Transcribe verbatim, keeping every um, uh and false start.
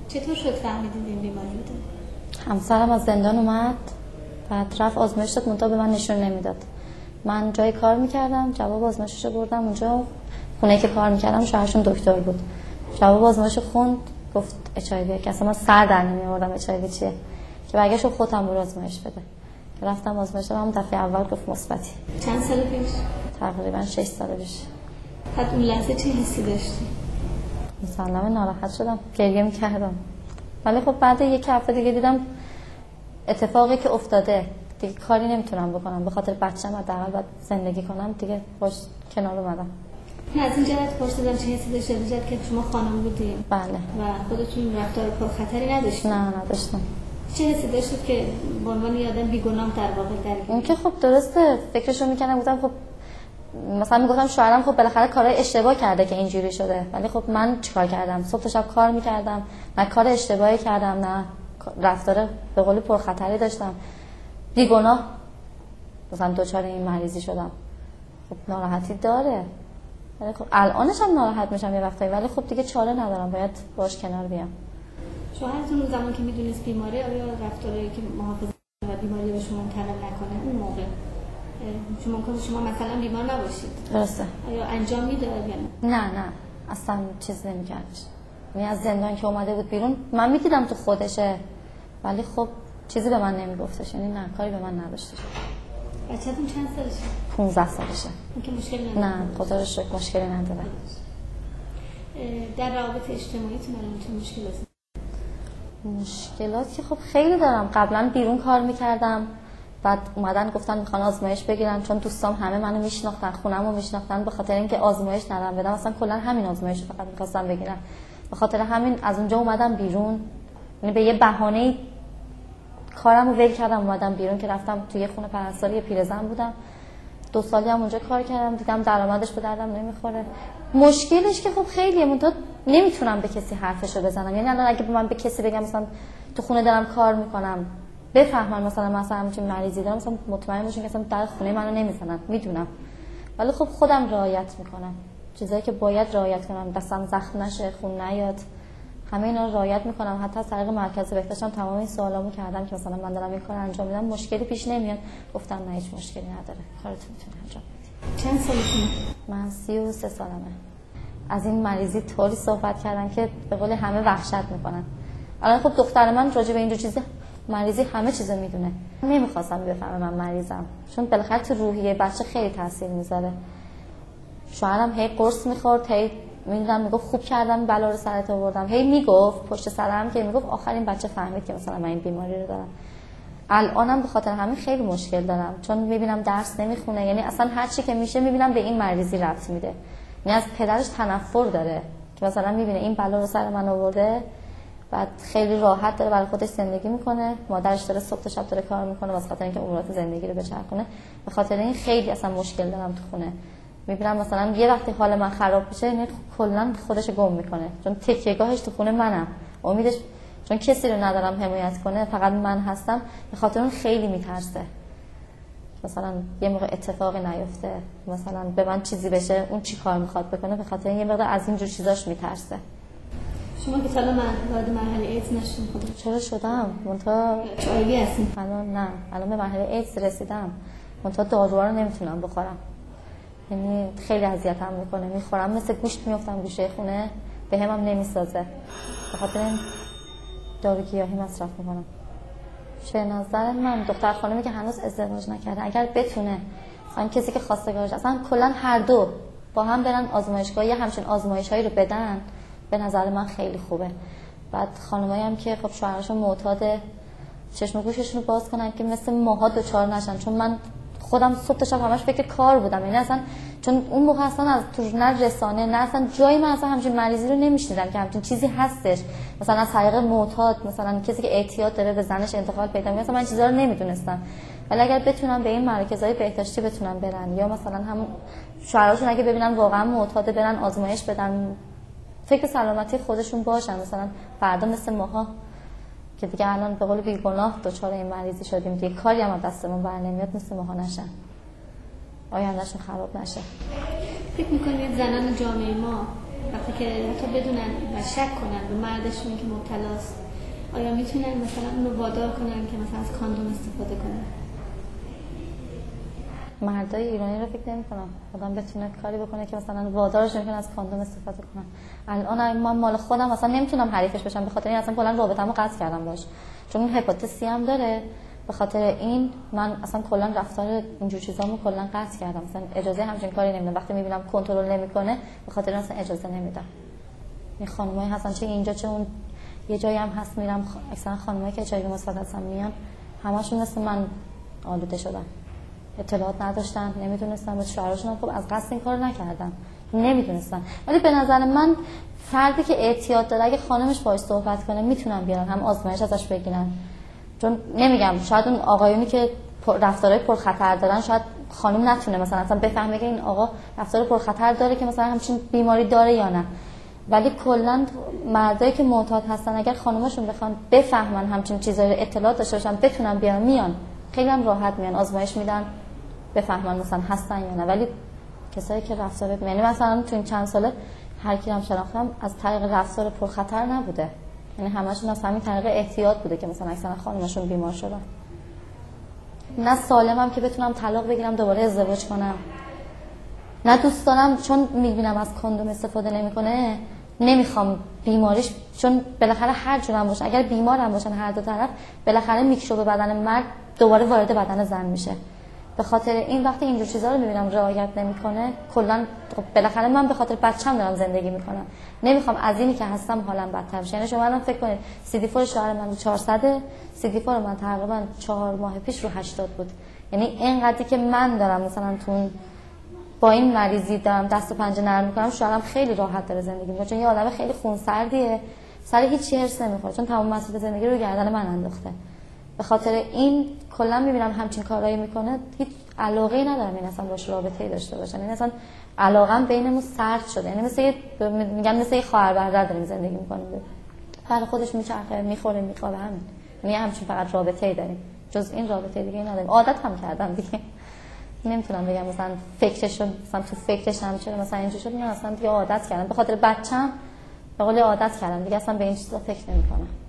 چطور شد فهمیدید این بیماری رو دارید؟ همسرم از زندان اومد، بعد رفت آزمایش داد، منتها به من نشون نمیداد. من جای کار میکردم، جواب آزمایشش رو بردم اونجا، خونه که کار میکردم شوهرشون دکتر بود. جواب آزمایش خوند، گفت اچ آی وی، که اصلا من سر در نمیآوردم اچ آی وی چیه، که برگشت خودم برو آزمایش بده. که رفتم آزمایش دادم، دفعه اول گفت مثبتی. چند سال پیش؟ تقریبا شش سال پیش. بعد اون لحظه چه حسی داشتی؟ مثلا ناراحت شدم، گریه میکردم. ولی خب بعد یک هفته دیگه دیدم اتفاقی که افتاده دیگه کاری نمیتونم بکنم، به خاطر بچه‌م حداقل باید زندگی کنم دیگه، باش کنار اومدم. از این جهت پرسیدم چه حسی داشتی، از جهت که شما خانم بودین. بله. و خودتون رفتار پرخطری نداشتین؟ نه نداشتم. چه حسی داشتید که به عنوان یه آدم بیگناه در واقع درگیر؟ اون که خب درسته، فکرشو میکنم، گفتم خب مثلا میگفتم شوهرم خب بالاخره کارهای اشتباه کرده که اینجوری شده، ولی خب من چیکار کردم؟ صبح تا شب کار میکردم، نه کار اشتباهی کردم، نه رفتار به قول پرخطری داشتم، بیگناه مثلا دوچار این مریضی شدم. خب ناراحتی داره، ولی خب الانش هم ناراحت میشم یه وقتایی، ولی خب دیگه چاره ندارم، باید باش کنار بیام. شوهرتون اون زمان که میدونست بیماره، آیا رفتاری که محافظت و بیماری به شما منتقل نکنه اون موقع شما ممکنه شما مثلا بیمار نباشید، درسته، آیا انجام میداد یا نه؟ نه نه اصلا چیز نمی‌کردش. یعنی از زندان که اومده بود بیرون من میدیدم تو خودشه، ولی خب چیزی به من نمیگفتش، یعنی نه کاری به من نداشتش. بچه‌تون چند سالشه؟ پانزده سالشه. اون که مشکلی نداره؟ نه خدا رو شکر مشکلی نداره. در روابط اجتماعیتون الان چه مشکلاتی؟ مشکلات که خب خیلی دارم. قبلا بیرون کار میکردم، بعد اومدن گفتن میخوان آزمایش بگیرن، چون دوستام همه منو میشناختن، خونمو میشناختن، به خاطر اینکه آزمایش ندارم بدم، اصلا کلا همین آزمایش فقط میخواستم بگیرم، به خاطر همین از اونجا اومدم بیرون. یعنی به یه بهانه کارمو ول کردم اومدم بیرون، که رفتم توی خونه پرستاری پیرزن بودم، دو سالی هم اونجا کار کردم، دیدم درآمدش به دردم نمیخوره. مشکلش که خب خیلیه، منتها نمیتونم به کسی حرفشو بزنم. یعنی الان اگه من به کسی بگم مثلا تو خونه دارم کار میکنم، بفهمن مثلا مثلا همچین مریضی دارم، مثلا مطمئن باشین که مثلا در خونه منو نمیزنن، میدونم. ولی خب خودم رعایت میکنم، چیزایی که باید رعایت کنم، دستم زخم نشه، خون نیاد، همه اینا رو رعایت میکنم. حتی از طریق مرکز بهداشتم تمام این سوالامو کردم که مثلا من دارم این کارو انجام میدم، مشکلی پیش نمیاد. گفتم نه هیچ مشکلی نداره، کارتون میتونی انجام بدید. چند سالتونه؟ من سی و سه سالمه. از این مریضی طوری صحبت کردن که به قول همه وحشت میکنن. الان خب دختر من راجع به این چیزا مریضی همه چیزو میدونه. نمیخواستم بفهمه من مریضم، چون بالاخره تو روحیه بچه خیلی تاثیر میذاره. شوهرم هی قرص میخورد، هی میگم میگفت خوب کردم بلا رو سرت آوردم، هی میگفت پشت سرم که میگفت آخرین بچه فهمید که مثلا من این بیماری رو دارم. الانم به خاطر همین خیلی مشکل دارم، چون میبینم درس نمیخونه، یعنی اصلا هر چی که میشه میبینم به این مریضی ربط میده. یعنی از پدرش تنفر داره که مثلا میبینه این بلا رو سر من آورده، بعد خیلی راحت داره برای خودش زندگی میکنه، مادرش داره صبح تا شب داره کار میکنه واسه خاطر اینکه امورات زندگی رو بچرخونه. به خاطر این خیلی اصلا مشکل دارم تو خونه. میبینم مثلا یه وقتی حال من خراب بشه، یعنی کلا خودش گم میکنه، چون تکیه‌گاهش تو خونه منم. امیدش چون کسی رو ندارم حمایت کنه، فقط من هستم، به خاطر اون خیلی میترسه مثلا یه موقع اتفاقی نیفته، مثلا به من چیزی بشه، اون چی کار میخواد بکنه، به خاطر یه مقدار از اینجور چیزاش میترسه. شما که سالا من وارد مرحله ایدز نشون خودت؟ چرا شدم؟ منتها چایوی هستیم الان نه، الان به مرحله ایدز رسیدم، منتها داروها رو نمیتونم بخورم. یعنی خیلی اذیتم میکنه، میخورم مثل گوشت میافتم گوشه خونه، به همم نمیسازه، به خاطر این دارو گیاهی مصرف میکنم. چه نظر من دختر خانمی که هنوز ازدواج نکرده، اگر بتونه مثلا کسی که خواستگارش اصلا کلا هر دو با هم برن آزمایشگاه، یه همچین آزمایشایی رو بدن، به نظر من خیلی خوبه. بعد خانمایی هم که خب شوهرشون معتاد، چشم و گوششون رو باز کنن که مثل ماها دوچار نشن، چون من خودم صبح تا شب همش فکر کار بودم، یعنی اصلا چون اون موقع اصلا از تو نه رسانه نه اصلا جایی من اصلا همچین مریضی رو نمیشنیدم که همچین چیزی هستش، مثلا از طریق معتاد، مثلا کسی که اعتیاد داره به زنش انتقال پیدا میکنه، مثلا من چیزا رو نمیدونستم. ولی اگر بتونم به این مراکزهای بهداشتی بتونن برن، یا مثلا همون شوهراشون اگه ببینن واقعا معتاد برن آزمایش بدن، فکر سلامتی خودشون باشن، مثلا فردا مثل ماها که دیگه الان به قول بیگناه دچار این مریضی شدیم، دیگه کاری هم از دستمون برنمیاد، مثل ماها نشن، آیندهشون خراب نشه. فکر میکنید زنان جامعه ما وقتی که حتی بدونن و شک کنن به مردشون که مبتلاست، آیا میتونن مثلا اونو وادار کنن که مثلا از کاندوم استفاده کنن؟ مردای ایرانی رو فکر نمی‌کنم آدم بتونه کاری بکنه که مثلا وادارش کنه از کاندوم استفاده کنن. الان من مال خودم مثلا نمیتونم حریفش بشم، به خاطر این اصلا کلا رابطه‌مو قطع کردم باش، چون هپاتیت سی هم داره. به خاطر این من اصلا کلا رفتار اینجور چیزامو کلا قطع کردم، مثلا اجازه همچین کاری نمیدم. وقتی میبینم کنترل نمیکنه به خاطر اصلا اجازه نمیدم. این خانمای هستن چه اینجا چه اون یه جایی هم هست میرم، اکثرا خانمایی که اچ آی وی مثبت هستن میان، همشون مثل من آلوده شدن، اطلاعات نداشتن، نمیدونستن، به شوهرشون خب از قصد این کارو نکردن، نمیدونستن. ولی به نظر من فردی که اعتیاد داره اگه خانمش باهاش صحبت کنه میتونن بیارن هم آزمایش ازش بگیرن. چون نمیگم شاید اون آقایونی که رفتارهای پرخطر دارن شاید خانم نتونه مثلا اصلا بفهمه که این آقا رفتار پرخطر داره که مثلا همچین بیماری داره یا نه، ولی کلا مردایی که معتاد هستن اگر خانماشون بخوان بفهمن همچین چیزایی رو اطلاعات داشته باشن بتونن بیان میان، خیلی هم راحت میان آزمایش میدن بفهمن مثلا هستن یا نه. ولی کسایی که رفتار یعنی مثلا تو این چند ساله هر کی هم شناختم از طریق رفتار پرخطر نبوده، یعنی همشون از همین طریق احتیاط بوده که مثلا اکثرا خانمشون بیمار شدن. نه سالمم که بتونم طلاق بگیرم دوباره ازدواج کنم، نه دوست دارم چون میبینم از کاندوم استفاده نمیکنه نمیخوام بیماریش، چون بالاخره هر جورم باشه اگر بیمارم باشن هر دو طرف بالاخره میکروب بدن مرد دوباره وارد بدن زن میشه. به خاطر این وقتی اینجور چیزا رو میبینم رعایت نمیکنه کلا بالاخره من به خاطر بچه‌م دارم زندگی میکنم، نمیخوام از اینی که هستم حالم بدتر بشه. یعنی شما الان فکر کنید سی دی فور شوهر من رو چهارصد، سی دی فور من تقریبا چهار ماه پیش رو هشتاد بود. یعنی اینقدری که من دارم مثلا تو با این مریضی دارم دست و پنجه نرم میکنم، شوهرم خیلی راحت داره زندگی میکنه، چون یه آدم خیلی خونسردیه، سر هیچ هرس نمیخوره، چون تمام مسئله زندگی رو گردن من انداخته. به خاطر این کلا میبینم همچین کارایی میکنه هیچ علاقه‌ای ندارم این اصلا باش رابطه‌ای داشته باشم. این اصلا علاقم بینمون سرد شده، یعنی مثل میگن مثل یه خواهر برادر داریم زندگی میکنیم، برای خودش میچرخه میخوره میخوابه، همین. یعنی همچین فقط رابطه‌ای داریم، جز این رابطه دیگه نداریم. عادت هم کردم دیگه، نمیتونم بگم مثلا فکرش مثلا تو فکرش هم چرا مثلا اینجوری شد، نه اصلا دیگه عادت کردم، به خاطر بچه‌م به قول عادت کردم دیگه، اصلا به این چیزا فکر نمی‌کنم.